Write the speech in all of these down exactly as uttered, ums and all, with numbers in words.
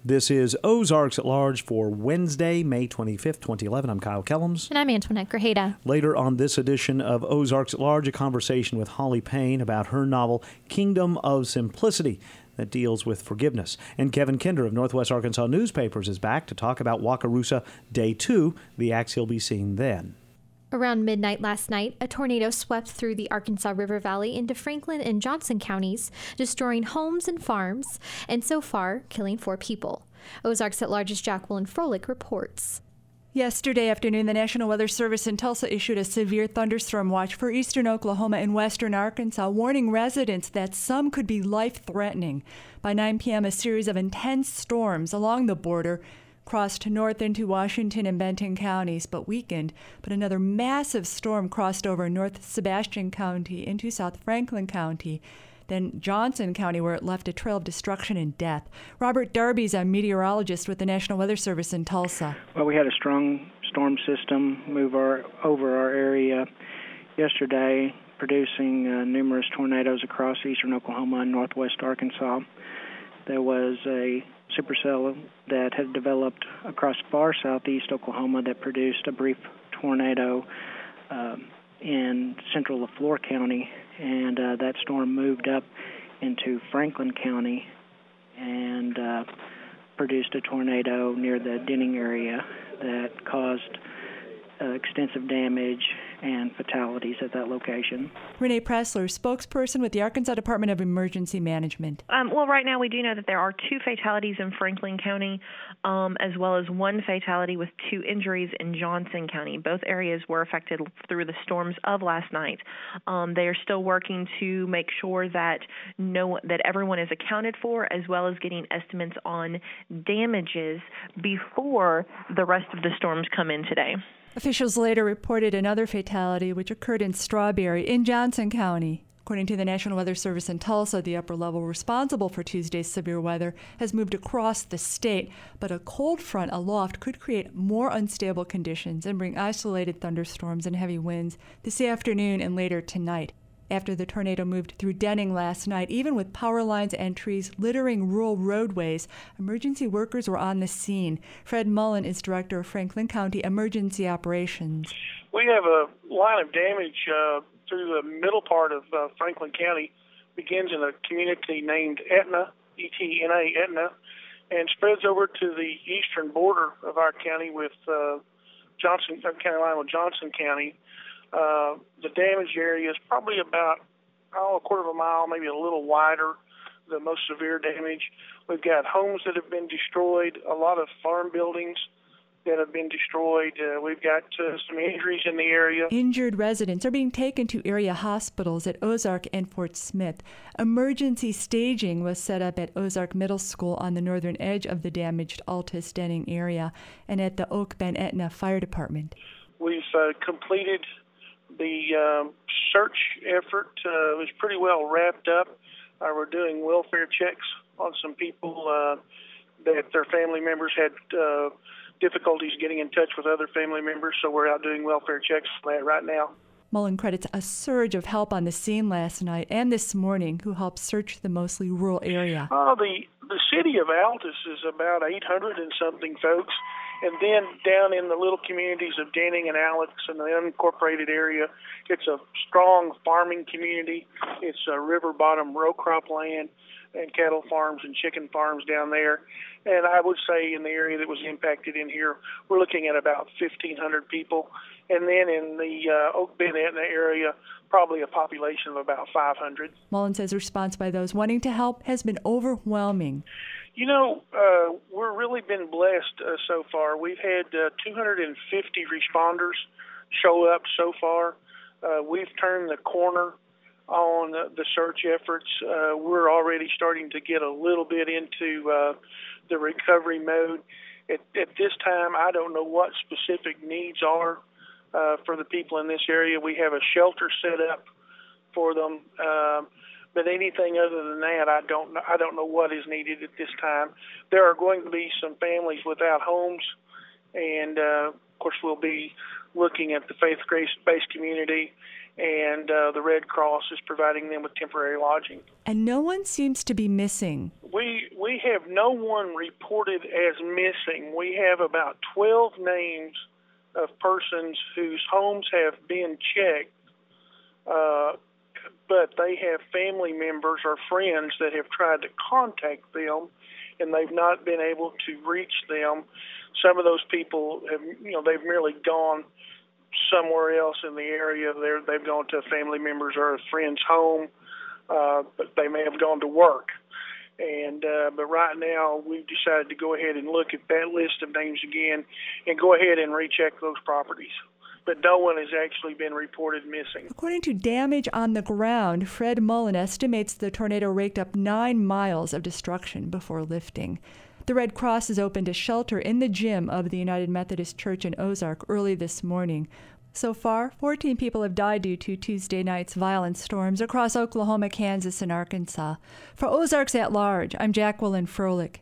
This is Ozarks at Large for Wednesday, May twenty-fifth, twenty eleven. I'm Kyle Kellums. And I'm Antoinette Grajeda. Later on this edition of Ozarks at Large, a conversation with Holly Payne about her novel, Kingdom of Simplicity, that deals with forgiveness. And Kevin Kinder of Northwest Arkansas Newspapers is back to talk about Wakarusa Day two, the acts he'll be seeing then. Around midnight last night, a tornado swept through the Arkansas River Valley into Franklin and Johnson counties, destroying homes and farms, and so far, killing four people. Ozarks at Large's Jacqueline Froelich reports. Yesterday afternoon, the National Weather Service in Tulsa issued a severe thunderstorm watch for eastern Oklahoma and western Arkansas, warning residents that some could be life-threatening. By nine p.m., a series of intense storms along the border crossed north into Washington and Benton counties, but weakened. But another massive storm crossed over North Sebastian County into South Franklin County, then Johnson County, where it left a trail of destruction and death. Robert Darby's a meteorologist with the National Weather Service in Tulsa. Well, we had a strong storm system move our, over our area yesterday, producing uh, numerous tornadoes across eastern Oklahoma and northwest Arkansas. There was a supercell that had developed across far southeast Oklahoma that produced a brief tornado um, in central Leflore County, and uh, that storm moved up into Franklin County and uh, produced a tornado near the Denning area that caused uh, extensive damage and fatalities at that location. Renee Pressler, spokesperson with the Arkansas Department of Emergency Management. Um, well, right now we do know that there are two fatalities in Franklin County, um, as well as one fatality with two injuries in Johnson County. Both areas were affected through the storms of last night. Um, they are still working to make sure that no that everyone is accounted for, as well as getting estimates on damages before the rest of the storms come in today. Officials later reported another fatality, which occurred in Strawberry in Johnson County. According to the National Weather Service in Tulsa, the upper level responsible for Tuesday's severe weather has moved across the state, but a cold front aloft could create more unstable conditions and bring isolated thunderstorms and heavy winds this afternoon and later tonight. After the tornado moved through Denning last night, even with power lines and trees littering rural roadways, emergency workers were on the scene. Fred Mullen is director of Franklin County Emergency Operations. We have a line of damage uh, through the middle part of uh, Franklin County. Begins in a community named Etna, E T N A, Etna, and spreads over to the eastern border of our county with uh, Johnson, county line with Johnson County. Uh, the damage area is probably about oh, a quarter of a mile, maybe a little wider, the most severe damage. We've got homes that have been destroyed, a lot of farm buildings that have been destroyed. Uh, we've got uh, some injuries in the area. Injured residents are being taken to area hospitals at Ozark and Fort Smith. Emergency staging was set up at Ozark Middle School on the northern edge of the damaged Altus Denning area and at the Oak Bend Etna Fire Department. We've uh, completed the um, search effort. Uh, was pretty well wrapped up. Uh, we're doing welfare checks on some people uh, that their family members had uh, difficulties getting in touch with other family members, so we're out doing welfare checks on that right now. Mullen credits a surge of help on the scene last night and this morning who helped search the mostly rural area. Uh, the, the city of Altus is about eight hundred and something folks. And then down in the little communities of Denning and Alex and the unincorporated area, it's a strong farming community. It's a river bottom row crop land and cattle farms and chicken farms down there. And I would say in the area that was impacted in here, we're looking at about fifteen hundred people. And then in the uh, Oak Bend Etna area, probably a population of about five hundred. Mullen says response by those wanting to help has been overwhelming. You know, uh, we've really been blessed uh, so far. We've had uh, two hundred fifty responders show up so far. Uh, we've turned the corner on the, the search efforts. Uh, we're already starting to get a little bit into uh, the recovery mode. At, at this time, I don't know what specific needs are uh, for the people in this area. We have a shelter set up for them. Uh, But anything other than that, I don't know, I don't know what is needed at this time. There are going to be some families without homes, and uh, of course we'll be looking at the faith-based community and uh, the Red Cross is providing them with temporary lodging. And no one seems to be missing. We we have no one reported as missing. We have about twelve names of persons whose homes have been checked, uh, but they have family members or friends that have tried to contact them, and they've not been able to reach them. Some of those people have, you know, they've merely gone somewhere else in the area. They're, they've gone to a family member's or a friend's home, uh, but they may have gone to work. And uh, but right now, we've decided to go ahead and look at that list of names again and go ahead and recheck those properties. But no one has actually been reported missing. According to damage on the ground, Fred Mullen estimates the tornado raked up nine miles of destruction before lifting. The Red Cross has opened a shelter in the gym of the United Methodist Church in Ozark early this morning. So far, fourteen people have died due to Tuesday night's violent storms across Oklahoma, Kansas, and Arkansas. For Ozarks at Large, I'm Jacqueline Froelich.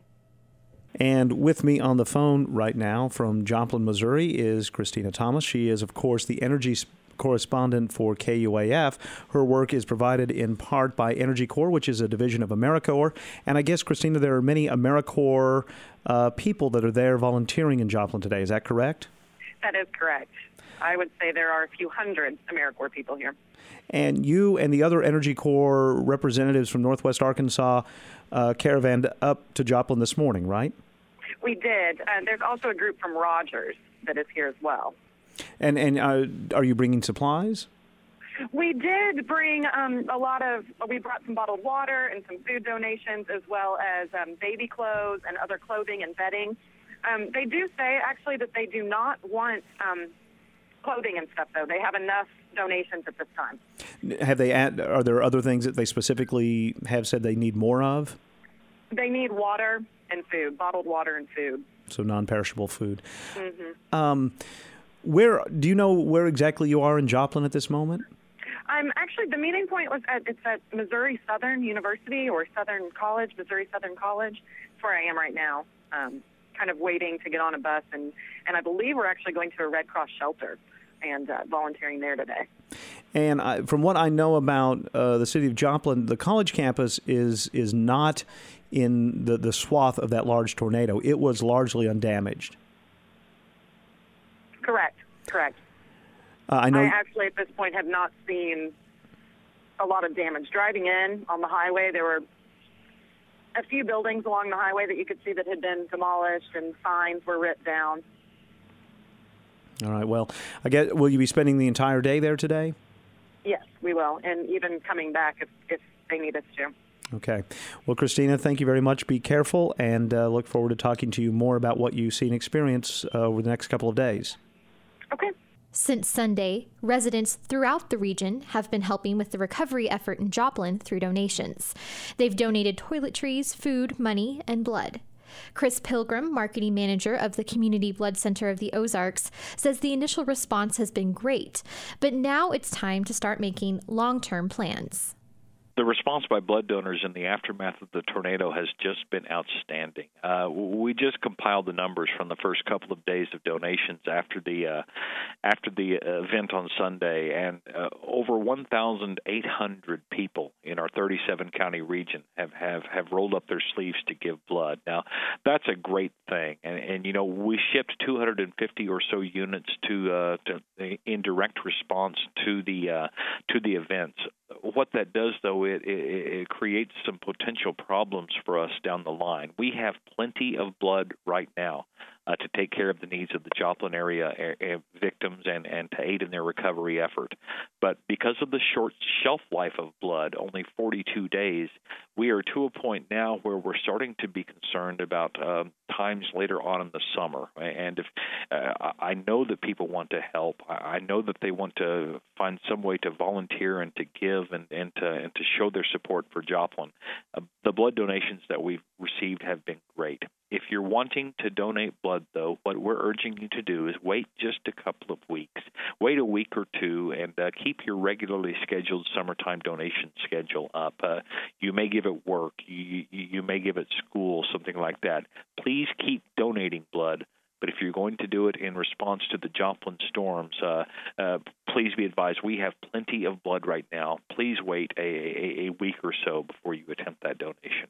And with me on the phone right now from Joplin, Missouri, is Christina Thomas. She is, of course, the energy correspondent for K U A F. Her work is provided in part by Energy Corps, which is a division of AmeriCorps. And I guess, Christina, there are many AmeriCorps uh, people that are there volunteering in Joplin today. Is that correct? That is correct. I would say there are a few hundred AmeriCorps people here. And you and the other Energy Corps representatives from Northwest Arkansas uh, caravanned up to Joplin this morning, right? We did. Uh, there's also a group from Rogers that is here as well. And and uh, are you bringing supplies? We did bring um, a lot of, we brought some bottled water and some food donations, as well as um, baby clothes and other clothing and bedding. Um, they do say, actually, that they do not want um, clothing and stuff, though. They have enough donations at this time. Have they? Add, are there other things that they specifically have said they need more of? They need water and food, bottled water and food. So non-perishable food. Mm-hmm. Um, where do you know where exactly you are in Joplin at this moment? I'm actually, the meeting point was at, it's at Missouri Southern University or Southern College, Missouri Southern College. That's where I am right now, um, kind of waiting to get on a bus. And, and I believe we're actually going to a Red Cross shelter and uh, volunteering there today. And I, from what I know about uh, the city of Joplin, the college campus is is not in the, the swath of that large tornado. It was largely undamaged. Correct, correct. Uh, I know. I actually, at this point, have not seen a lot of damage. Driving in on the highway, there were a few buildings along the highway that you could see that had been demolished, and signs were ripped down. All right. Well, I guess, will you be spending the entire day there today? Yes, we will, and even coming back if, if they need us to. Okay. Well, Christina, thank you very much. Be careful, and uh, look forward to talking to you more about what you see and experience uh, over the next couple of days. Okay. Since Sunday, residents throughout the region have been helping with the recovery effort in Joplin through donations. They've donated toiletries, food, money, and blood. Chris Pilgrim, marketing manager of the Community Blood Center of the Ozarks, says the initial response has been great, but now it's time to start making long-term plans. The response by blood donors in the aftermath of the tornado has just been outstanding. Uh, we just compiled the numbers from the first couple of days of donations after the uh, after the event on Sunday, and uh, over one thousand eight hundred people in our thirty-seven county region have, have, have rolled up their sleeves to give blood. Now, that's a great thing, and, and you know we shipped two hundred fifty or so units to, uh, to in direct response to the uh, to the events. What that does, though, it, it, it creates some potential problems for us down the line. We have plenty of blood right now uh, to take care of the needs of the Joplin area uh, victims and, and to aid in their recovery effort. But because of the short shelf life of blood, only forty-two days, we are to a point now where we're starting to be concerned about uh, times later on in the summer. And if uh, I know that people want to help, I know that they want to find some way to volunteer and to give and, and to and to show their support for Joplin. Uh, the blood donations that we've received have been great. If you're wanting to donate blood, though, what we're urging you to do is wait just a couple of weeks. Wait a week or two and uh, keep your regularly scheduled summertime donation schedule up. Uh, you may give at work. You, you may give at school, something like that. Please keep donating blood But if you're going to do it in response to the Joplin storms, uh, uh, please be advised we have plenty of blood right now. Please wait a, a, a week or so before you attempt that donation.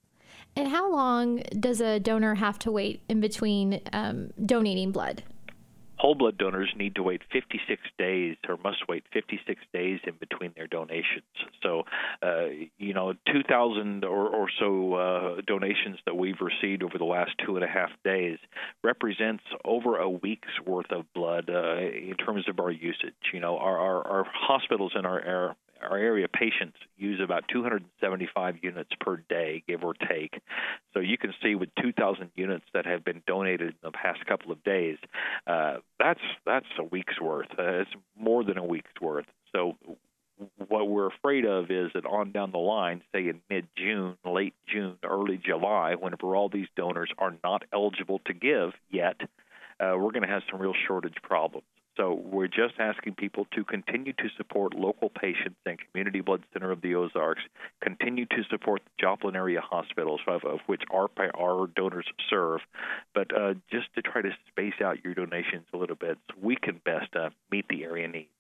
And how long does a donor have to wait in between um, donating blood? Whole blood donors need to wait fifty-six days or must wait fifty-six days in between their donations. So, uh, you know, two thousand or, or so uh, donations that we've received over the last two and a half days represents over a week's worth of blood uh, in terms of our usage. You know, our, our, our hospitals in our, our Our area patients use about two hundred seventy-five units per day, give or take. So you can see with two thousand units that have been donated in the past couple of days, uh, that's that's a week's worth. Uh, it's more than a week's worth. So what we're afraid of is that on down the line, say in mid-June, late June, early July, whenever all these donors are not eligible to give yet, uh, we're going to have some real shortage problems. So we're just asking people to continue to support local patients and Community Blood Center of the Ozarks, continue to support the Joplin area hospitals, of, of which our, our donors serve, but uh, just to try to space out your donations a little bit so we can best uh, meet the area needs.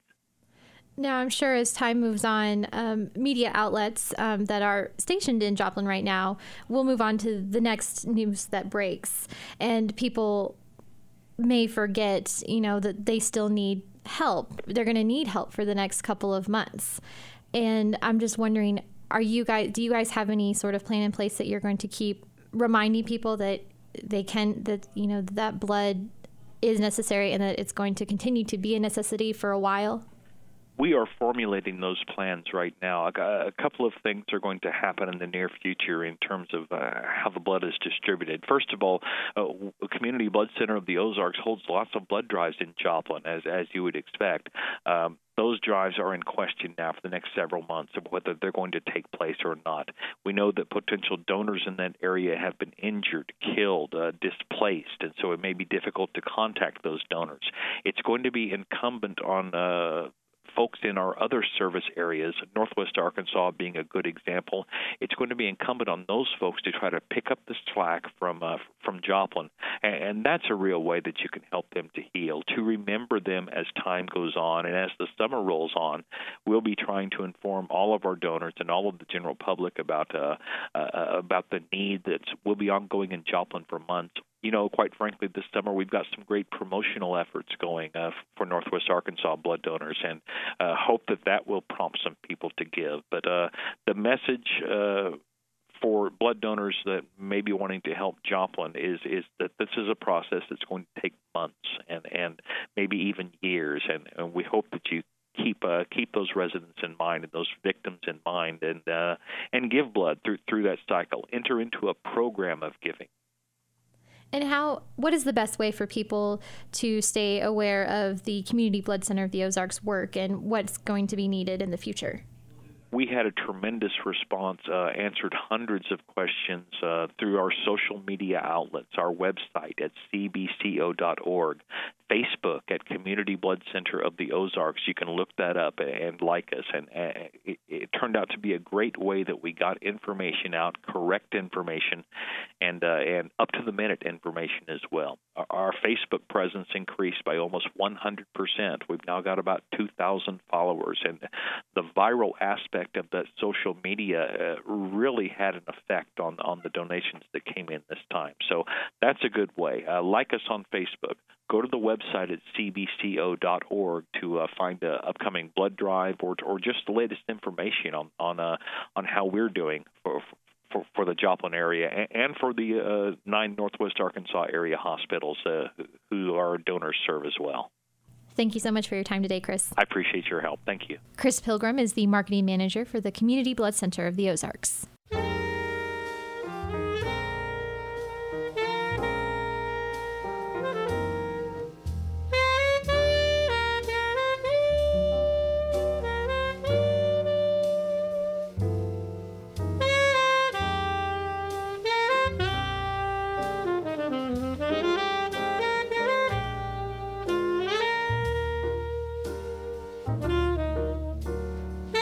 Now, I'm sure as time moves on, um, media outlets um, that are stationed in Joplin right now will move on to the next news that breaks, and people may forget, you know, that they still need help. They're going to need help for the next couple of months. And I'm just wondering, are you guys, do you guys have any sort of plan in place that you're going to keep reminding people that they can, that, you know, that blood is necessary and that it's going to continue to be a necessity for a while? We are formulating those plans right now. A couple of things are going to happen in the near future in terms of uh, how the blood is distributed. First of all, uh, Community Blood Center of the Ozarks holds lots of blood drives in Joplin, as as you would expect. Um, those drives are in question now for the next several months of whether they're going to take place or not. We know that potential donors in that area have been injured, killed, uh, displaced, and so it may be difficult to contact those donors. It's going to be incumbent on uh, folks in our other service areas, Northwest Arkansas being a good example. It's going to be incumbent on those folks to try to pick up the slack from uh, from Joplin, and, and that's a real way that you can help them to heal, to remember them as time goes on. And as the summer rolls on, we'll be trying to inform all of our donors and all of the general public about uh, uh, about the need that will be ongoing in Joplin for months. You know, quite frankly, this summer we've got some great promotional efforts going uh, for Northwest Arkansas blood donors, and uh, hope that that will prompt some people to give. But uh, the message uh, for blood donors that may be wanting to help Joplin is is that this is a process that's going to take months and, and maybe even years, and, and we hope that you keep uh, keep those residents in mind and those victims in mind, and uh, and give blood through through that cycle. Enter into a program of giving. And how? What is the best way for people to stay aware of the Community Blood Center of the Ozarks work and what's going to be needed in the future? We had a tremendous response, uh, answered hundreds of questions uh, through our social media outlets, our website at c b c o dot org, Facebook at Community Blood Center of the Ozarks. You can look that up and like us. And uh, it, it turned out to be a great way that we got information out, correct information, and uh, and up-to-the-minute information as well. Our, our Facebook presence increased by almost one hundred percent. We've now got about two thousand followers, and the viral aspect of that social media uh, really had an effect on, on the donations that came in this time. So that's a good way. Uh, like us on Facebook. Go to the website at c b c o dot org to uh, find an upcoming blood drive or or just the latest information on on uh, on how we're doing for for, for the Joplin area and, and for the uh, nine Northwest Arkansas area hospitals uh, who our donors serve as well. Thank you so much for your time today, Chris. I appreciate your help. Thank you. Chris Pilgrim is the marketing manager for the Community Blood Center of the Ozarks.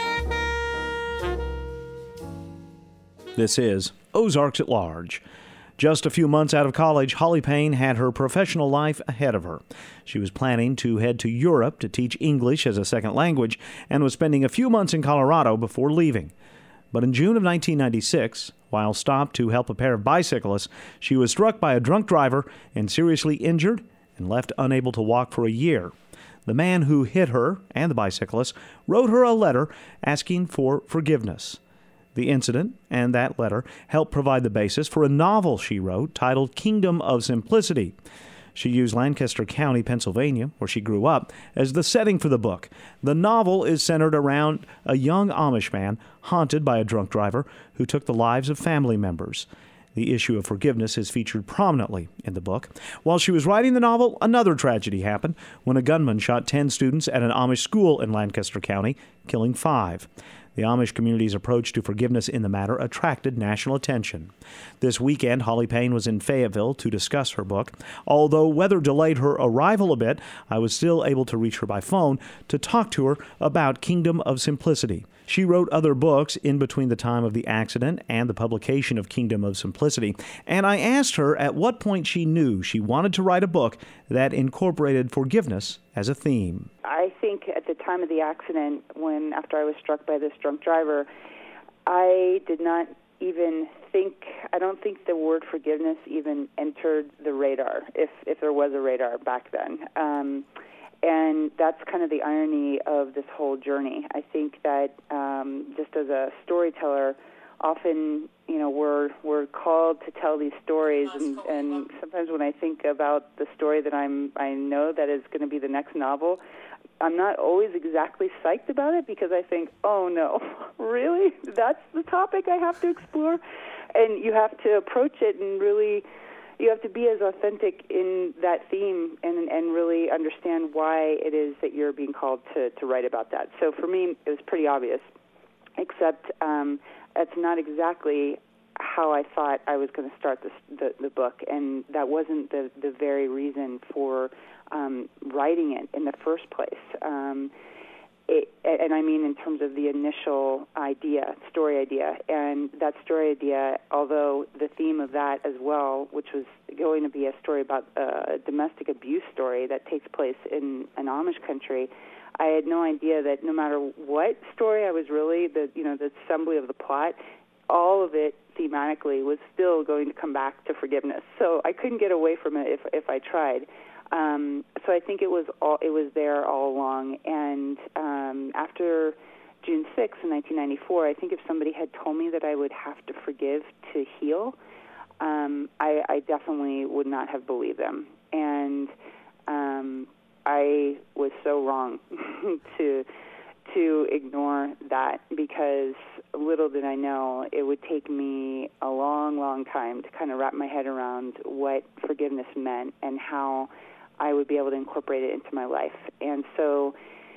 This is Ozarks at Large. Just a few months out of college, Holly Payne had her professional life ahead of her. She was planning to head to Europe to teach English as a second language and was spending a few months in Colorado before leaving. But in June of nineteen ninety-six, while stopped to help a pair of bicyclists, she was struck by a drunk driver and seriously injured and left unable to walk for a year. The man who hit her and the bicyclist wrote her a letter asking for forgiveness. The incident and that letter helped provide the basis for a novel she wrote titled Kingdom of Simplicity. She used Lancaster County, Pennsylvania, where she grew up, as the setting for the book. The novel is centered around a young Amish man haunted by a drunk driver who took the lives of family members. The issue of forgiveness is featured prominently in the book. While she was writing the novel, another tragedy happened when a gunman shot ten students at an Amish school in Lancaster County, killing five. The Amish community's approach to forgiveness in the matter attracted national attention. This weekend, Holly Payne was in Fayetteville to discuss her book. Although weather delayed her arrival a bit, I was still able to reach her by phone to talk to her about Kingdom of Simplicity. She wrote other books in between the time of the accident and the publication of Kingdom of Simplicity, and I asked her at what point she knew she wanted to write a book that incorporated forgiveness as a theme. I think at the time of the accident, when after I was struck by this drunk driver, I did not even think, I don't think the word forgiveness even entered the radar, if, if there was a radar back then. Um, And that's kind of the irony of this whole journey. I think that um, just as a storyteller, often, you know, we're we're called to tell these stories, and, and sometimes when I think about the story that I'm I know that is going to be the next novel, I'm not always exactly psyched about it because I think, oh no, really? That's the topic I have to explore? And you have to approach it and really, you have to be as authentic in that theme and, and really understand why it is that you're being called to, to write about that. So for me, it was pretty obvious, except um, it's not exactly how I thought I was going to start this, the, the book, and that wasn't the, the very reason for um, writing it in the first place. Um, It, and I mean in terms of the initial idea, story idea, and that story idea, although the theme of that as well, which was going to be a story about a domestic abuse story that takes place in an Amish country, I had no idea that no matter what story I was really, the you know the assembly of the plot, all of it thematically was still going to come back to forgiveness. So I couldn't get away from it if if I tried. Um, so I think it was all it was there all along. And um, after June sixth in nineteen ninety-four, I think if somebody had told me that I would have to forgive to heal, um, I, I definitely would not have believed them. And um, I was so wrong to to ignore that, because little did I know it would take me a long, long time to kind of wrap my head around what forgiveness meant and how I would be able to incorporate it into my life. And so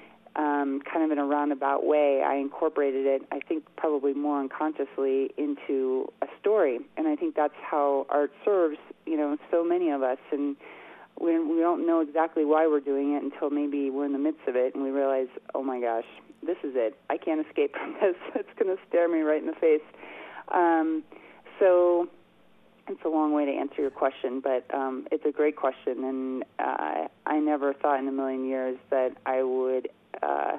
um, kind of in a roundabout way, I incorporated it, I think probably more unconsciously, into a story. And I think that's how art serves, you know, so many of us. And we, we don't know exactly why we're doing it until maybe we're in the midst of it and we realize, oh my gosh, this is it. I can't escape from this. It's going to stare me right in the face. Um, so it's a long way to answer your question, but um, it's a great question, and uh, I never thought in a million years that I would uh,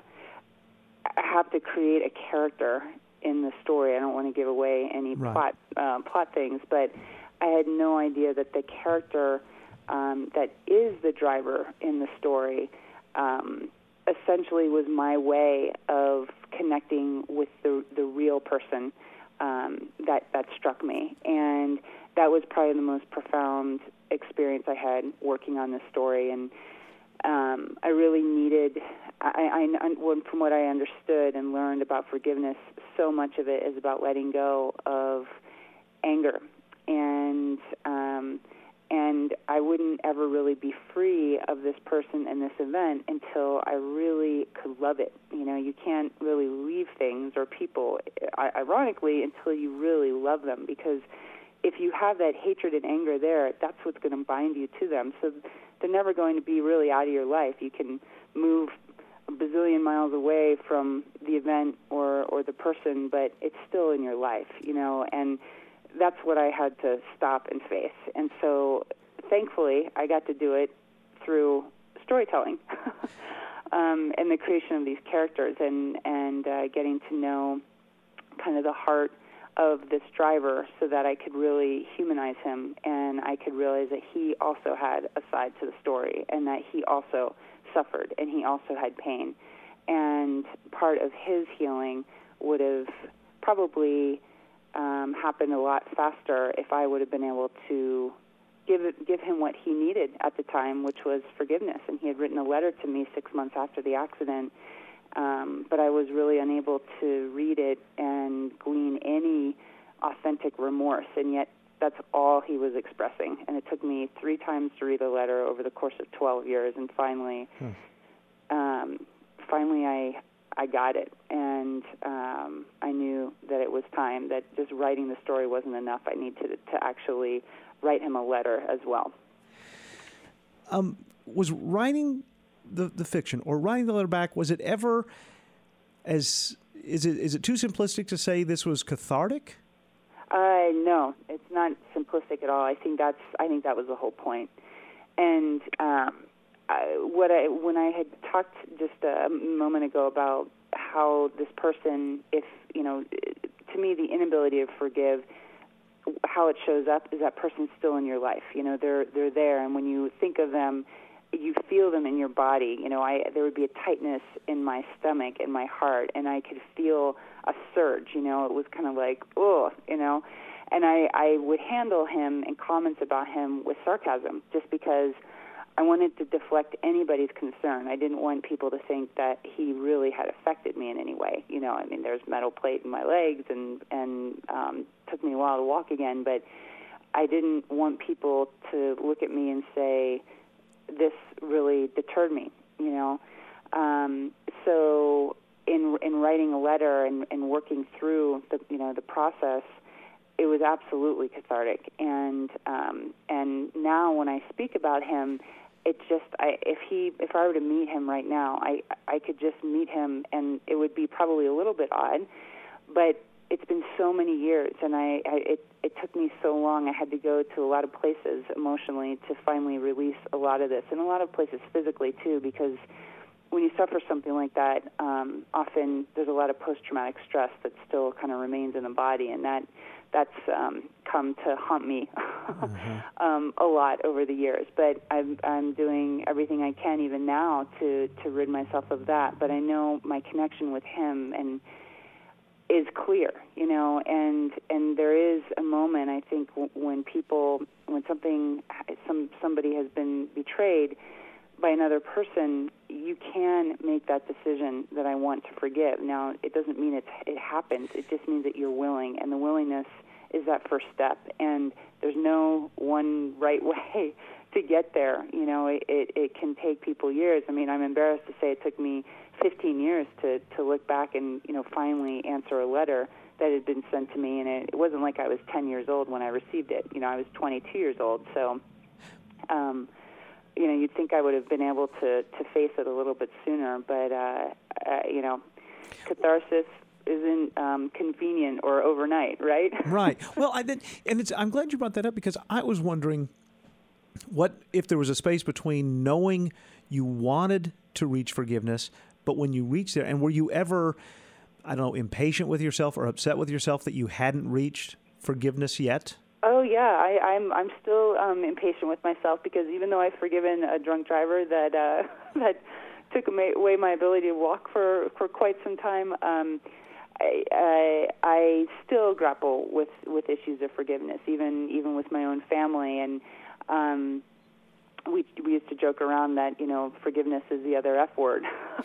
have to create a character in the story. I don't want to give away any right. plot uh, plot things, but I had no idea that the character um, that is the driver in the story um, essentially was my way of connecting with the the real person um, that that struck me. And that was probably the most profound experience I had working on this story. And um, I really needed, I, I, from what I understood and learned about forgiveness, so much of it is about letting go of anger. And um, and I wouldn't ever really be free of this person and this event until I really could love it. You know, you can't really leave things or people, ironically, until you really love them, because if you have that hatred and anger there, that's what's going to bind you to them. So they're never going to be really out of your life. You can move a bazillion miles away from the event or, or the person, but it's still in your life, you know. And that's what I had to stop and face. And so, thankfully, I got to do it through storytelling um, and the creation of these characters and, and uh, getting to know kind of the heart of this driver so that I could really humanize him, and I could realize that he also had a side to the story and that he also suffered and he also had pain. And part of his healing would have probably um, happened a lot faster if I would have been able to give it, give him what he needed at the time, which was forgiveness. And he had written a letter to me six months after the accident, um, but I was really unable to read it and glean any authentic remorse, and yet that's all he was expressing. And it took me three times to read the letter over the course of twelve years, and finally, hmm. um, finally I I got it, and um, I knew that it was time, that just writing the story wasn't enough. I needed to, to actually write him a letter as well. Um, was writing the, the fiction or writing the letter back, was it ever as, is it is it too simplistic to say this was cathartic? Uh, no, it's not simplistic at all. I think that's, I think that was the whole point. And um, I, what I, when I had talked just a moment ago about how this person, if, you know, to me, the inability to forgive, how it shows up is that person's still in your life. You know, they're they're there, and when you think of them, you feel them in your body. You know, I there would be a tightness in my stomach, in my heart, and I could feel a surge. You know, it was kind of like, oh, you know, and I, I would handle him and comments about him with sarcasm, just because I wanted to deflect anybody's concern. I didn't want people to think that he really had affected me in any way. You know, I mean, there's metal plate in my legs, and and um, took me a while to walk again, but I didn't want people to look at me and say, this really deterred me, you know. Um, so in in writing a letter and, and working through the you know the process, it was absolutely cathartic. And um, and now when I speak about him, it's just I, if he if I were to meet him right now, I I could just meet him, and it would be probably a little bit odd, but it's been so many years, and I, I it it took me so long. I had to go to a lot of places emotionally to finally release a lot of this, and a lot of places physically too, because when you suffer something like that, um, often there's a lot of post-traumatic stress that still kind of remains in the body, and that that's um, come to haunt me mm-hmm. um, a lot over the years. But I'm, I'm doing everything I can even now to, to rid myself of that. But I know my connection with him and is clear, you know, and and there is a moment, I think, w- when people, when something, some somebody has been betrayed by another person, you can make that decision that I want to forgive. Now, it doesn't mean it it happens. It just means that you're willing, and the willingness is that first step. And there's no one right way to get there. You know, it, it, it can take people years. I mean, I'm embarrassed to say it took me fifteen years to, to look back and, you know, finally answer a letter that had been sent to me. And it, it wasn't like I was ten years old when I received it. You know, I was twenty-two years old. So, um, you know, you'd think I would have been able to, to face it a little bit sooner. But, uh, uh, you know, catharsis isn't um, convenient or overnight, right? Right. Well, I did, and it's, I'm glad you brought that up, because I was wondering what if there was a space between knowing you wanted to reach forgiveness, but when you reached there, and were you ever, I don't know, impatient with yourself or upset with yourself that you hadn't reached forgiveness yet? Oh yeah, I, I'm I'm still um, impatient with myself, because even though I've forgiven a drunk driver that uh, that took away my ability to walk for, for quite some time, um, I, I I still grapple with, with issues of forgiveness, even even with my own family. And um, we we used to joke around that, you know, forgiveness is the other F word,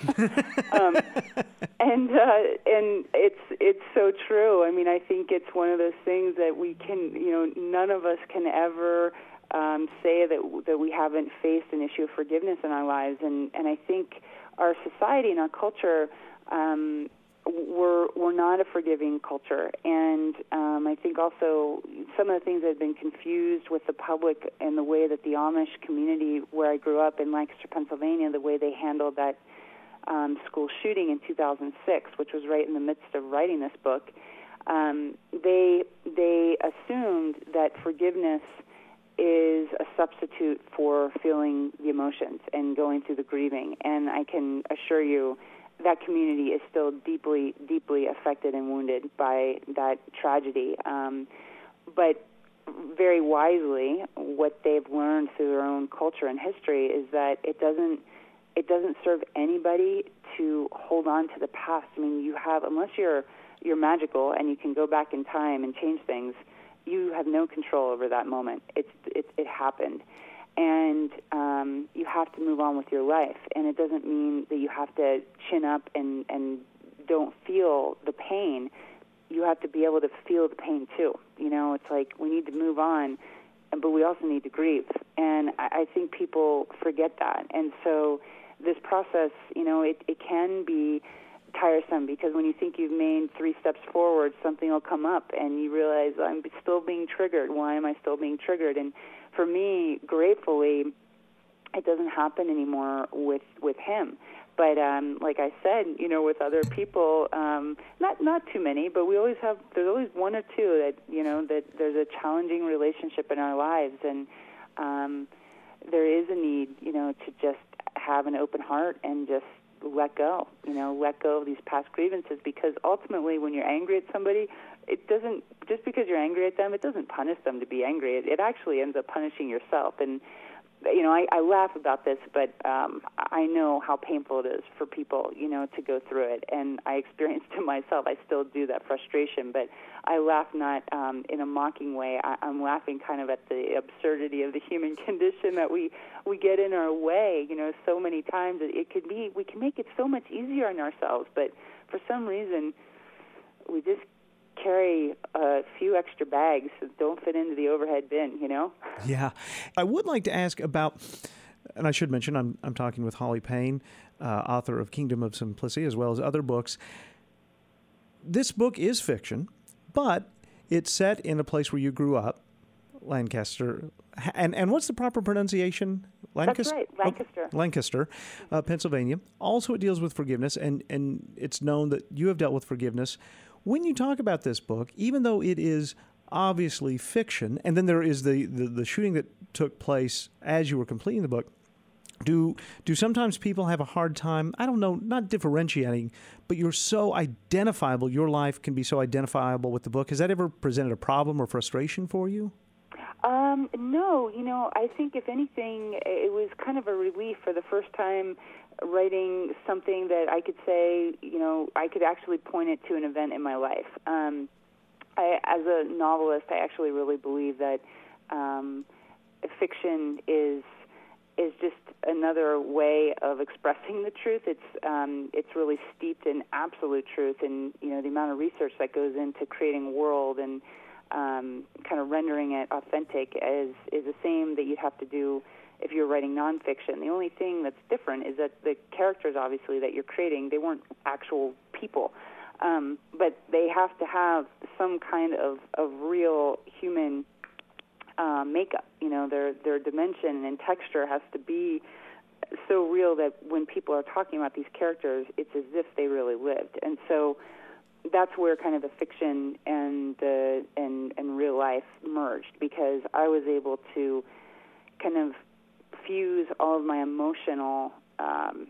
um, and uh, and it's it's so true. I mean, I think it's one of those things that we can, you know, none of us can ever um, say that that we haven't faced an issue of forgiveness in our lives, and and I think our society and our culture. Um, We're we're not a forgiving culture, and um, I think also some of the things that have been confused with the public and the way that the Amish community, where I grew up in Lancaster, Pennsylvania, the way they handled that um, school shooting in two thousand six, which was right in the midst of writing this book. Um, they they assumed that forgiveness is a substitute for feeling the emotions and going through the grieving. And I can assure you that community is still deeply, deeply affected and wounded by that tragedy. Um, but very wisely, what they've learned through their own culture and history is that it doesn't it doesn't serve anybody to hold on to the past. I mean, you have, unless you're you're magical and you can go back in time and change things, you have no control over that moment. It's it, it happened, and um, you have to move on with your life. And it doesn't mean that you have to chin up and and don't feel the pain. You have to be able to feel the pain too. You know, it's like we need to move on, but we also need to grieve. And I, I think people forget that. And so this process, you know, it, it can be tiresome, because when you think you've made three steps forward, something will come up and you realize, I'm still being triggered. Why am I still being triggered? And for me, gratefully, it doesn't happen anymore with, with him. But um, like I said, you know, with other people, um, not not too many, but we always have, there's always one or two that, you know, that there's a challenging relationship in our lives. And um, there is a need, you know, to just have an open heart and just let go, you know, let go of these past grievances, because ultimately when you're angry at somebody, it doesn't, just because you're angry at them, it doesn't punish them to be angry. It, it actually ends up punishing yourself. And, you know, I, I laugh about this, but um, I know how painful it is for people, you know, to go through it. And I experienced it myself. I still do that frustration, but I laugh not um, in a mocking way. I, I'm laughing kind of at the absurdity of the human condition that we, we get in our way, you know, so many times. It, it could be, we can make it so much easier on ourselves, but for some reason we just carry a few extra bags that don't fit into the overhead bin, you know? Yeah. I would like to ask about, and I should mention I'm I'm talking with Holly Payne, uh, author of Kingdom of Simplicity, as well as other books. This book is fiction, but it's set in a place where you grew up, Lancaster. And and what's the proper pronunciation? Lancaster? That's right, Lancaster. Oh, Lancaster, uh, Pennsylvania. Also, it deals with forgiveness, and, and it's known that you have dealt with forgiveness. When you talk about this book, even though it is obviously fiction, and then there is the, the, the shooting that took place as you were completing the book, do do sometimes people have a hard time, I don't know, not differentiating, but you're so identifiable, your life can be so identifiable with the book. Has that ever presented a problem or frustration for you? Um, no, you know, I think if anything, it was kind of a relief for the first time writing something that I could say, you know, I could actually point it to an event in my life. Um, I, as a novelist, I actually really believe that um, fiction is is just another way of expressing the truth. It's um, it's really steeped in absolute truth, and you know the amount of research that goes into creating a world and um, kind of rendering it authentic is is the same that you'd have to do if you're writing nonfiction. The only thing that's different is that the characters, obviously, that you're creating, they weren't actual people. Um, but they have to have some kind of, of real human uh, makeup. You know, their their dimension and texture has to be so real that when people are talking about these characters, it's as if they really lived. And so that's where kind of the fiction and the and, and real life merged, because I was able to kind of fuse all of my emotional um,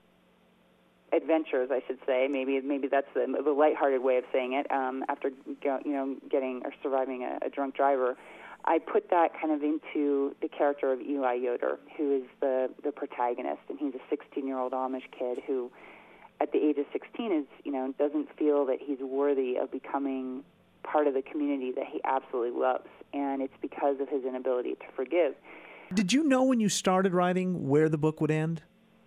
adventures, I should say. Maybe maybe that's the, the lighthearted way of saying it. Um, after you know getting or surviving a, a drunk driver, I put that kind of into the character of Eli Yoder, who is the the protagonist, and he's a sixteen-year-old Amish kid who, at the age of sixteen, is you know doesn't feel that he's worthy of becoming part of the community that he absolutely loves, and it's because of his inability to forgive. Did you know when you started writing where the book would end?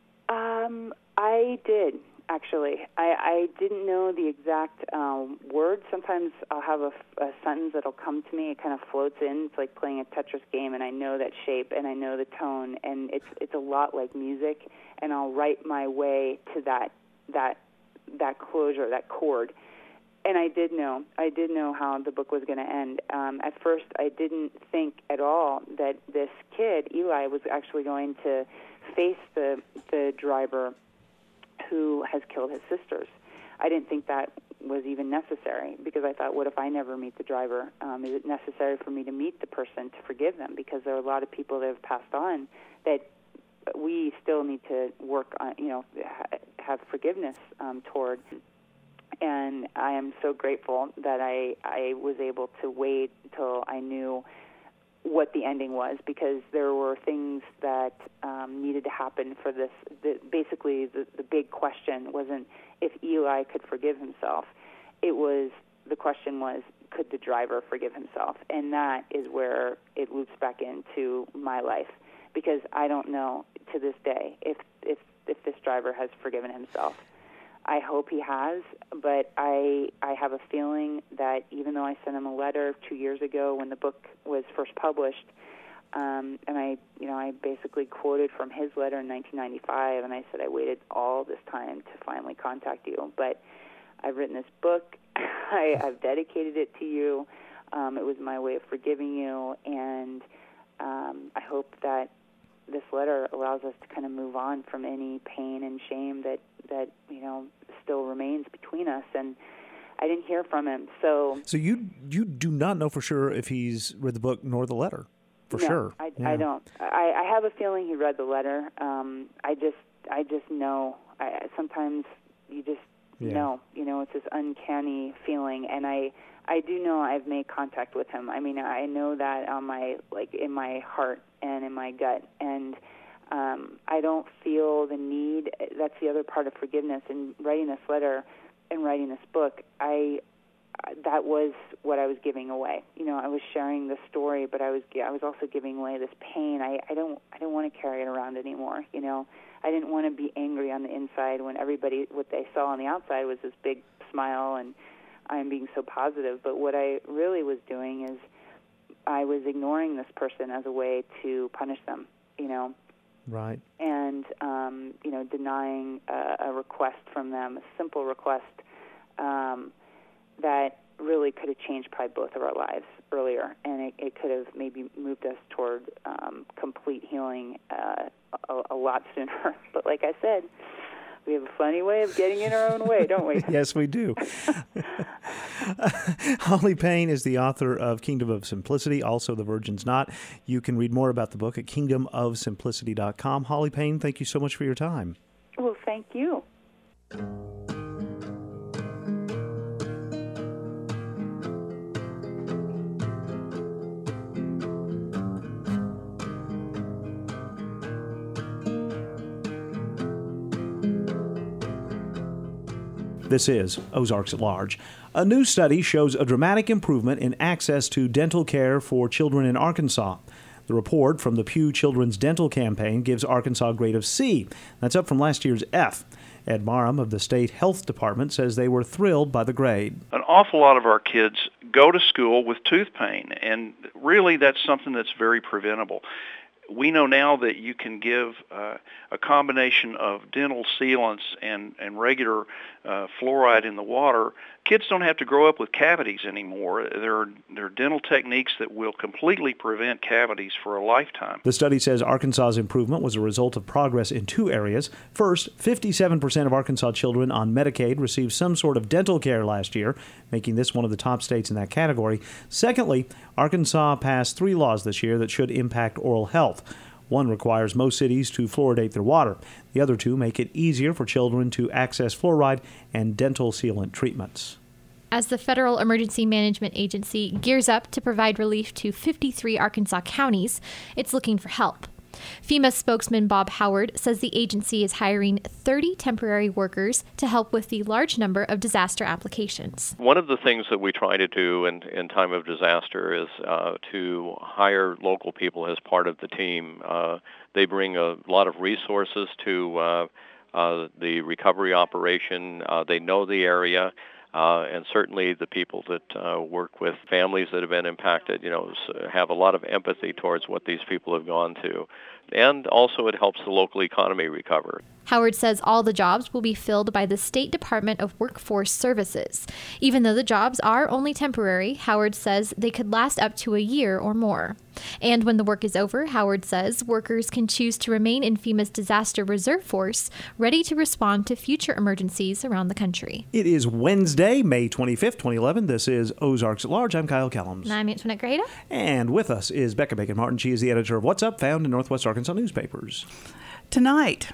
Um, I did, actually. I, I didn't know the exact um, words. Sometimes I'll have a, a sentence that'll come to me. It kind of floats in. It's like playing a Tetris game, and I know that shape, and I know the tone, and it's it's a lot like music, and I'll write my way to that that that closure, that chord. And I did know. I did know how the book was going to end. Um, at first, I didn't think at all that this kid, Eli, was actually going to face the the driver who has killed his sisters. I didn't think that was even necessary, because I thought, what if I never meet the driver? Um, is it necessary for me to meet the person to forgive them? Because there are a lot of people that have passed on that we still need to work on, you know, ha- have forgiveness um, toward. And I am so grateful that I, I was able to wait until I knew what the ending was, because there were things that um, needed to happen for this. The, basically, the, the big question wasn't if Eli could forgive himself. It was, the question was, could the driver forgive himself? And that is where it loops back into my life, because I don't know to this day if if, if this driver has forgiven himself. I hope he has, but I I have a feeling that even though I sent him a letter two years ago when the book was first published, um, and I you know I basically quoted from his letter in nineteen ninety-five, and I said I waited all this time to finally contact you, but I've written this book, I, I've dedicated it to you. Um, it was my way of forgiving you, and um, I hope that this letter allows us to kind of move on from any pain and shame that, that you know, still remains between us. And I didn't hear from him, so... So you you do not know for sure if he's read the book nor the letter, for no, sure. I, yeah. I don't. I, I have a feeling he read the letter. Um, I just I just know. I, sometimes you just yeah. know. You know, it's this uncanny feeling, and I... I do know I've made contact with him. I mean, I know that on my, like, in my heart and in my gut, and um, I don't feel the need. That's the other part of forgiveness. In writing this letter and writing this book, I that was what I was giving away. You know, I was sharing the story, but I was I was also giving away this pain. I, I don't I don't want to carry it around anymore. You know, I didn't want to be angry on the inside when everybody, what they saw on the outside was this big smile and I'm being so positive, but what I really was doing is I was ignoring this person as a way to punish them, you know. Right. And, um, you know, denying a, a request from them, a simple request um, that really could have changed probably both of our lives earlier, and it, it could have maybe moved us toward um, complete healing uh, a, a lot sooner. But like I said, we have a funny way of getting in our own way, don't we? Yes, we do. Holly Payne is the author of Kingdom of Simplicity, also The Virgin's Knot. You can read more about the book at kingdom of simplicity dot com. Holly Payne, thank you so much for your time. Well, thank you. This is Ozarks at Large. A new study shows a dramatic improvement in access to dental care for children in Arkansas. The report from the Pew Children's Dental Campaign gives Arkansas a grade of C. That's up from last year's F. Ed Marham of the State Health Department says they were thrilled by the grade. An awful lot of our kids go to school with tooth pain, and really that's something that's very preventable. We know now that you can give uh, a combination of dental sealants and, and regular uh, fluoride in the water. Kids don't have to grow up with cavities anymore. There are, there are dental techniques that will completely prevent cavities for a lifetime. The study says Arkansas's improvement was a result of progress in two areas. First, fifty-seven percent of Arkansas children on Medicaid received some sort of dental care last year, making this one of the top states in that category. Secondly, Arkansas passed three laws this year that should impact oral health. One requires most cities to fluoridate their water. The other two make it easier for children to access fluoride and dental sealant treatments. As the Federal Emergency Management Agency gears up to provide relief to fifty-three Arkansas counties, it's looking for help. FEMA spokesman Bob Howard says the agency is hiring thirty temporary workers to help with the large number of disaster applications. One of the things that we try to do in, in time of disaster is uh, to hire local people as part of the team. Uh, they bring a lot of resources to uh, uh, the recovery operation. Uh, they know the area. Uh, and certainly the people that uh, work with families that have been impacted, you know, have a lot of empathy towards what these people have gone to. And also it helps the local economy recover. Howard says all the jobs will be filled by the State Department of Workforce Services. Even though the jobs are only temporary, Howard says they could last up to a year or more. And when the work is over, Howard says workers can choose to remain in FEMA's Disaster Reserve Force, ready to respond to future emergencies around the country. It is Wednesday, May twenty-fifth, twenty eleven. This is Ozarks at Large. I'm Kyle Kellums. And I'm Antoinette Grada. And with us is Becca Bacon-Martin. She is the editor of What's Up, found in Northwest Arkansas newspapers. Tonight,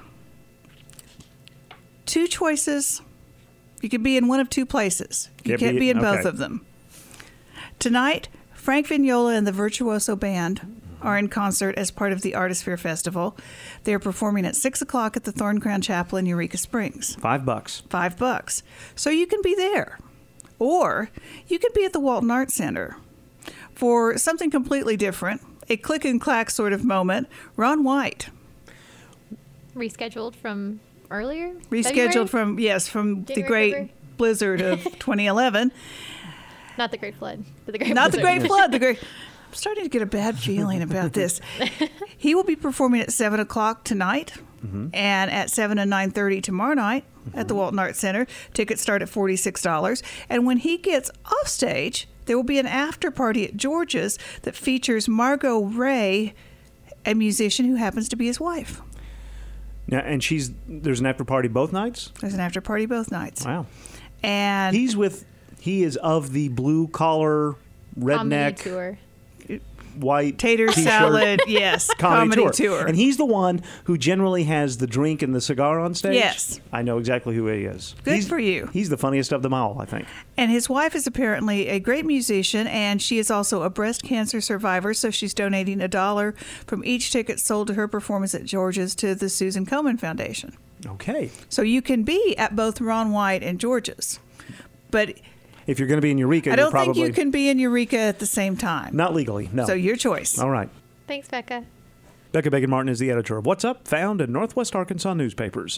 two choices. You can be in one of two places. You Can't can't be- be in okay. both of them. Tonight, Frank Vignola and the Virtuoso Band are in concert as part of the Artisphere Festival. They are performing at six o'clock at the Thorn Crown Chapel in Eureka Springs. Five bucks. Five bucks. So you can be there. Or you could be at the Walton Arts Center for something completely different, a click and clack sort of moment. Ron White. Rescheduled from earlier? Rescheduled February? from, yes, from the January, great February? blizzard of twenty eleven. Not the Great Flood. But the Great Not the Blizzard. Great Flood. The great. I'm starting to get a bad feeling about this. He will be performing at seven o'clock tonight Mm-hmm. and at seven and nine thirty tomorrow night at the Walton Arts Center. Tickets start at forty-six dollars. And when he gets off stage, there will be an after party at George's that features Margot Ray, a musician who happens to be his wife. Now, and she's there's an after party both nights? There's an after party both nights. Wow. And He's with, he is of the blue collar, Comedy redneck, tour. white tater t-shirt salad, yes, comedy, comedy tour. tour. And he's the one who generally has the drink and the cigar on stage? Yes. I know exactly who he is. Good He's- for you. He's the funniest of them all, I think. And his wife is apparently a great musician, and she is also a breast cancer survivor, so she's donating a dollar from each ticket sold to her performance at George's to the Susan Komen Foundation. Okay. So you can be at both Ron White and George's. But If you're going to be in Eureka, I you're don't probably... think you can be in Eureka at the same time. Not legally, no. So your choice. All right. Thanks, Becca. Becca Bacon-Martin is the editor of What's Up, found in Northwest Arkansas newspapers.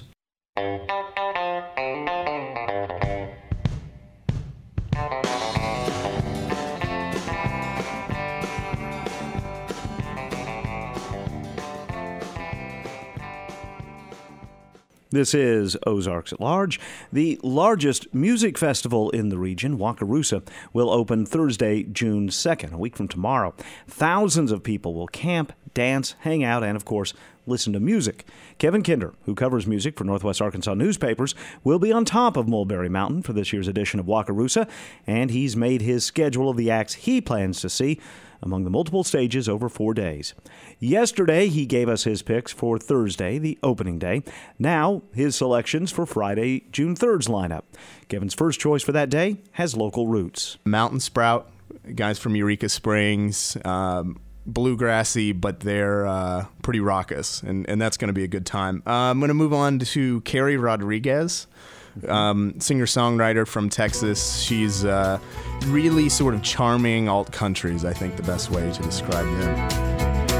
This is Ozarks at Large. The largest music festival in the region, Wakarusa, will open Thursday, June second, a week from tomorrow. Thousands of people will camp, dance, hang out, and, of course, listen to music. Kevin Kinder, who covers music for Northwest Arkansas newspapers, will be on top of Mulberry Mountain for this year's edition of Wakarusa, and he's made his schedule of the acts he plans to see among the multiple stages over four days. Yesterday, he gave us his picks for Thursday, the opening day. Now, his selections for Friday, June third's lineup. Kevin's first choice for that day has local roots. Mountain Sprout, guys from Eureka Springs, um, bluegrassy, but they're uh, pretty raucous, and, and that's going to be a good time. Uh, I'm going to move on to Carrie Rodriguez, um, singer-songwriter from Texas. She's uh, really sort of charming alt country is, I think, the best way to describe them.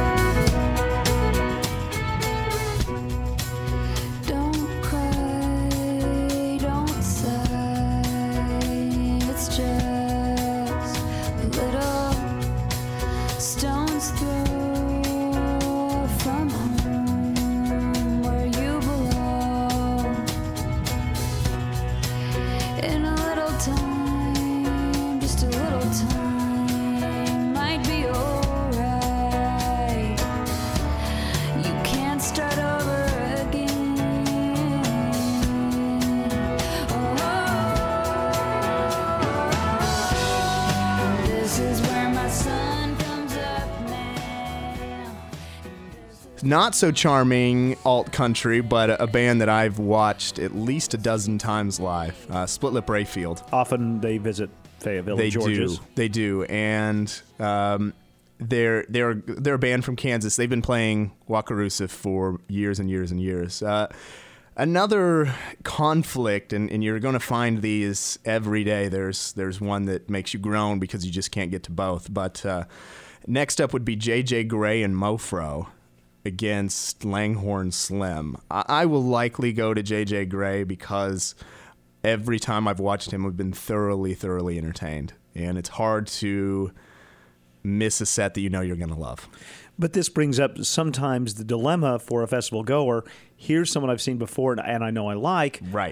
Not so charming alt country, but a, a band that I've watched at least a dozen times live. Uh, Split Lip Rayfield. Often they visit Fayetteville, They Georgia's. do. They do, and um, they're they're they're a band from Kansas. They've been playing Wakarusa for years and years and years. Uh, another conflict, and, and you're going to find these every day. There's there's one that makes you groan because you just can't get to both. But uh, next up would be J J Gray and Mofro against Langhorne Slim. I, I will likely go to J J Gray because every time I've watched him, I've been thoroughly, thoroughly entertained. And it's hard to miss a set that you know you're going to love. But this brings up sometimes the dilemma for a festival goer. Here's someone I've seen before and, and I know I like. Right.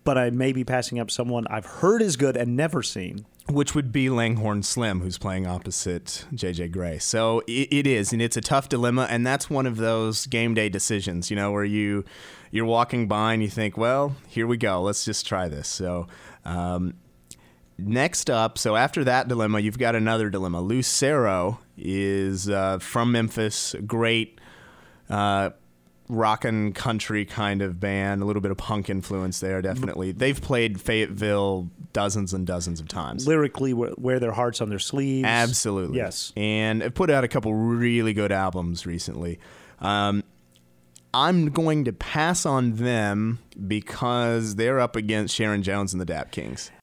but I may be passing up someone I've heard is good and never seen. Which would be Langhorne Slim, who's playing opposite J J Gray. So it, it is, and it's a tough dilemma, and that's one of those game day decisions, you know, where you, you're walking by and you think, well, here we go, let's just try this. So um, next up, so after that dilemma, you've got another dilemma. Lucero is uh, from Memphis, great uh rockin' country kind of band, a little bit of punk influence there, definitely. They've played Fayetteville dozens and dozens of times. Lyrically, wear their hearts on their sleeves. Absolutely. Yes. And have put out a couple really good albums recently. Um, I'm going to pass on them because they're up against Sharon Jones and the Dap Kings.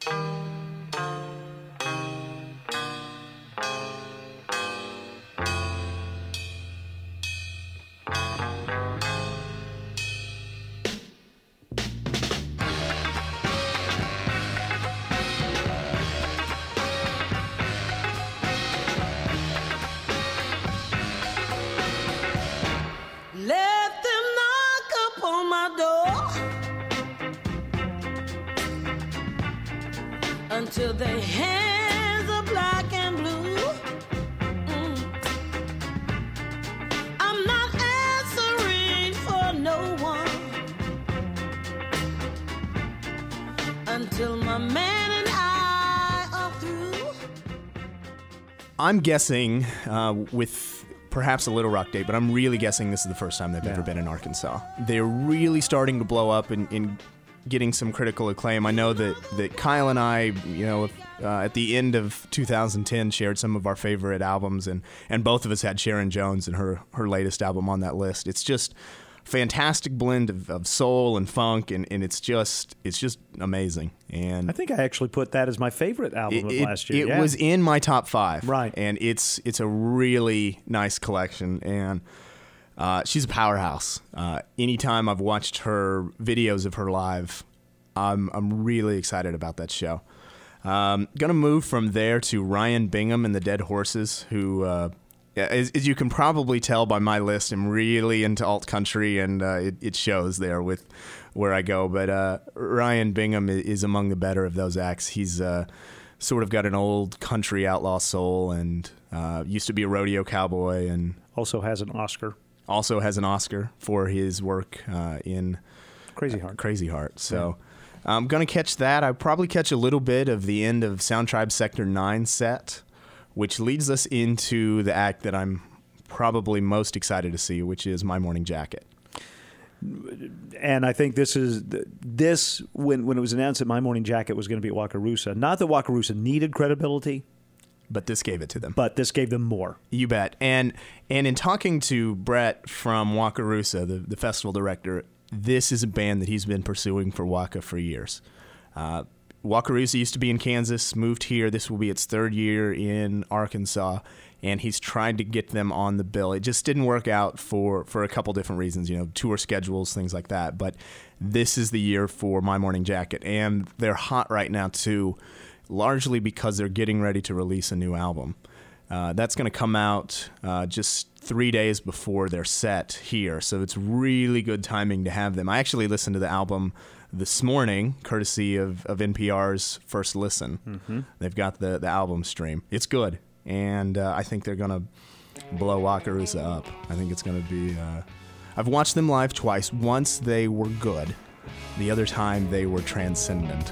Until their hands are black and blue. Mm. I'm not answering for no one until my man and I are through. I'm guessing uh, with perhaps a Little Rock date, but I'm really guessing this is the first time they've yeah. ever been in Arkansas. They're really starting to blow up in, in getting some critical acclaim. I know that, that Kyle and I, you know, uh, at the end of two thousand ten shared some of our favorite albums, and, and both of us had Sharon Jones and her, her latest album on that list. It's just fantastic blend of, of soul and funk, and, and it's just it's just amazing. And I think I actually put that as my favorite album it, of last year. It yeah. was in my top five. Right. And it's it's a really nice collection, and Uh, she's a powerhouse. Uh, anytime I've watched her videos of her live, I'm I'm really excited about that show. Um, gonna move from there to Ryan Bingham and the Dead Horses, who, uh, as, as you can probably tell by my list, I'm really into alt country, and uh, it, it shows there with where I go. But uh, Ryan Bingham is among the better of those acts. He's uh, sort of got an old country outlaw soul, and uh, used to be a rodeo cowboy, and also has an Oscar. Also has an Oscar for his work uh, in Crazy Heart. Uh, Crazy Heart. So yeah. I'm going to catch that. I'll probably catch a little bit of the end of Sound Tribe Sector nine set, which leads us into the act that I'm probably most excited to see, which is My Morning Jacket. And I think this is this when when it was announced that My Morning Jacket was going to be at Wakarusa. Not that Wakarusa needed credibility, but this gave it to them. But this gave them more. You bet. And and in talking to Brett from Wakarusa, the, the festival director, this is a band that he's been pursuing for Waka for years. Uh, Wakarusa used to be in Kansas, moved here. This will be its third year in Arkansas, and he's tried to get them on the bill. It just didn't work out for, for a couple different reasons, you know, tour schedules, things like that. But this is the year for My Morning Jacket, and they're hot right now, too, largely because they're getting ready to release a new album. Uh, that's going to come out uh, just three days before their set here, so it's really good timing to have them. I actually listened to the album this morning, courtesy of, of N P R's First Listen. Mm-hmm. They've got the, the album stream. It's good, and uh, I think they're going to blow Wakarusa up. I think it's going to be... Uh, I've watched them live twice. Once they were good. The other time they were transcendent.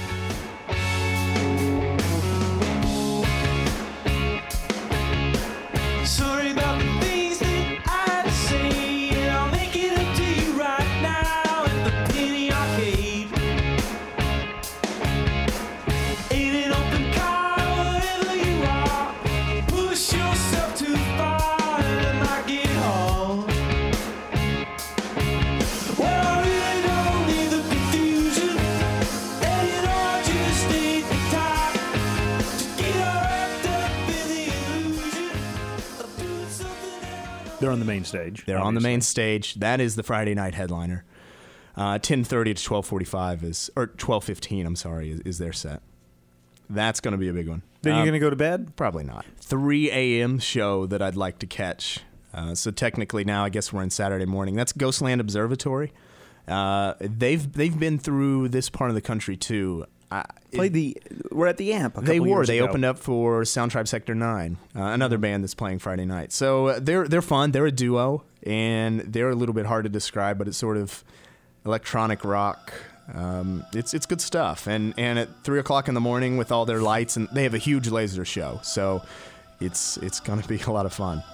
They're on the main stage. They're obviously on the main stage. That is the Friday night headliner. Uh, ten thirty to twelve forty-five is, or twelve fifteen, I'm sorry, is, is their set. That's going to be a big one. Then um, you're going to go to bed? Probably not. three a.m. show that I'd like to catch. Uh, so technically now I guess we're in Saturday morning. That's Ghostland Observatory. Uh, they've they've been through this part of the country too. I, Played the we're at the Amp. A they couple were. Years they ago. opened up for Soundtribe Sector Nine, uh, another band that's playing Friday night. So uh, they're they're fun. They're a duo, and they're a little bit hard to describe, but it's sort of electronic rock. Um, it's it's good stuff. And and at three o'clock in the morning with all their lights, and they have a huge laser show. So it's it's going to be a lot of fun.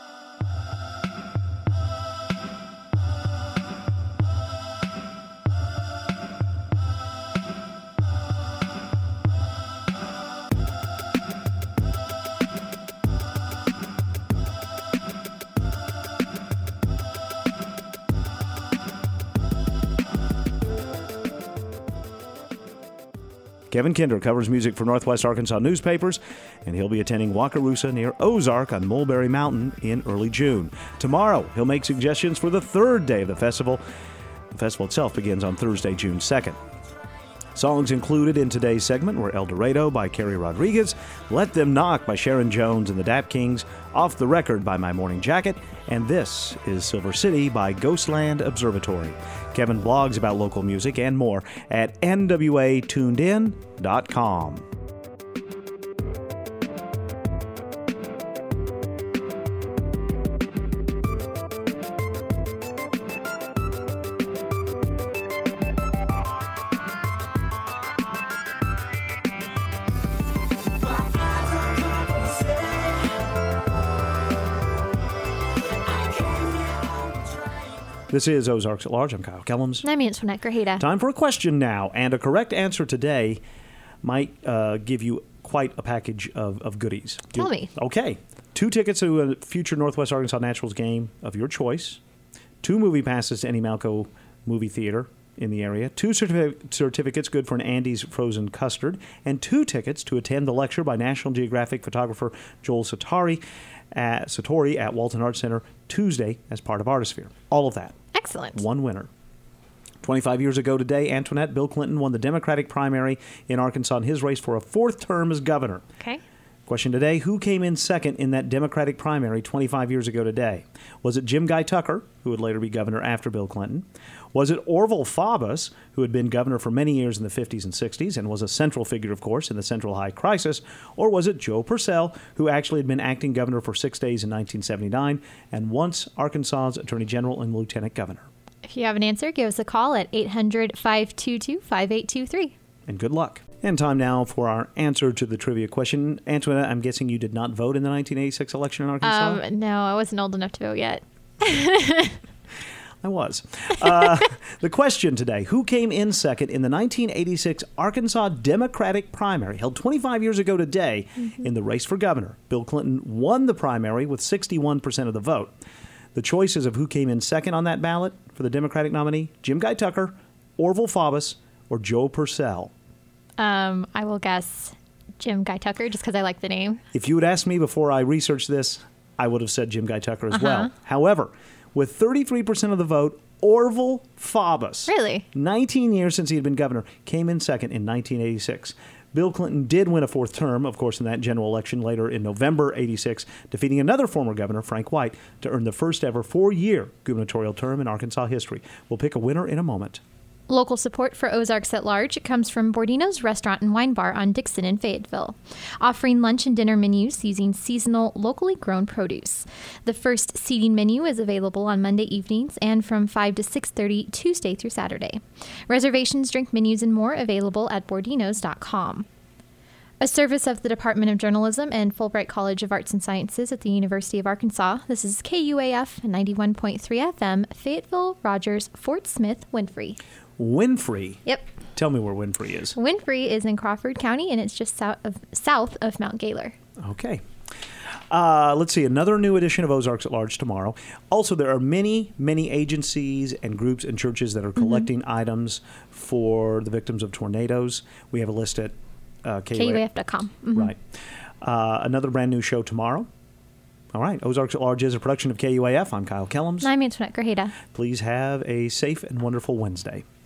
Kevin Kinder covers music for Northwest Arkansas newspapers, and he'll be attending Wakarusa near Ozark on Mulberry Mountain in early June. Tomorrow, he'll make suggestions for the third day of the festival. The festival itself begins on Thursday, June second. Songs included in today's segment were El Dorado by Carrie Rodriguez, Let Them Knock by Sharon Jones and the Dap Kings, Off the Record by My Morning Jacket, and This is Silver City by Ghostland Observatory. Kevin blogs about local music and more at N W A tuned in dot com. This is Ozarks at Large. I'm Kyle Kellums. I'm Antoinette Grajeda. Time for a question now, and a correct answer today might uh, give you quite a package of, of goodies. Tell You- me. Okay. Two tickets to a future Northwest Arkansas Naturals game of your choice, two movie passes to any Malco movie theater in the area, two certific- certificates good for an Andy's frozen custard, and two tickets to attend the lecture by National Geographic photographer Joel Satori at, Satori at Walton Arts Center Tuesday as part of Artisphere. All of that. Excellent. One winner. twenty-five years ago today, Antoinette, Bill Clinton won the Democratic primary in Arkansas in his race for a fourth term as governor. Okay. Question today, who came in second in that Democratic primary twenty-five years ago today? Was it Jim Guy Tucker, who would later be governor after Bill Clinton? Was it Orville Faubus, who had been governor for many years in the fifties and sixties and was a central figure, of course, in the Central High crisis? Or was it Joe Purcell, who actually had been acting governor for six days in nineteen seventy-nine and once Arkansas's attorney general and lieutenant governor? If you have an answer, give us a call at eight hundred, five two two, five eight two three. And good luck. And time now for our answer to the trivia question. Antoinette, I'm guessing you did not vote in the nineteen eighty-six election in Arkansas? Um, no, I wasn't old enough to vote yet. I was. Uh, the question today, who came in second in the nineteen eighty-six Arkansas Democratic primary held twenty-five years ago today Mm-hmm. in the race for governor? Bill Clinton won the primary with sixty-one percent of the vote. The choices of who came in second on that ballot for the Democratic nominee, Jim Guy Tucker, Orville Faubus, or Joe Purcell. Um, I will guess Jim Guy Tucker just because I like the name. If you had asked me before I researched this, I would have said Jim Guy Tucker as Uh-huh. well. However, with thirty-three percent of the vote, Orville Faubus, Really? nineteen years since he had been governor, came in second in nineteen eighty-six. Bill Clinton did win a fourth term, of course, in that general election later in November eighty-six, defeating another former governor, Frank White, to earn the first ever four-year gubernatorial term in Arkansas history. We'll pick a winner in a moment. Local support for Ozarks at Large comes from Bordino's Restaurant and Wine Bar on Dixon in Fayetteville, offering lunch and dinner menus using seasonal, locally grown produce. The first seating menu is available on Monday evenings and from five to six thirty Tuesday through Saturday. Reservations, drink menus, and more available at bordinos dot com. A service of the Department of Journalism and Fulbright College of Arts and Sciences at the University of Arkansas. This is K U A F ninety-one point three F M, Fayetteville, Rogers, Fort Smith, Winfrey. Winfrey? Yep. Tell me where Winfrey is. Winfrey is in Crawford County, and it's just south of south of Mount Gaylor. Okay. Uh, let's see, another new edition of Ozarks at Large tomorrow. Also, there are many, many agencies and groups and churches that are collecting items for the victims of tornadoes. We have a list at uh, K U A F. K U A F dot com. Mhm. Right. Uh, another brand new show tomorrow. All right. Ozarks at Large is a production of K U A F. I'm Kyle Kellums. I'm Antoinette Grajeda. Please have a safe and wonderful Wednesday.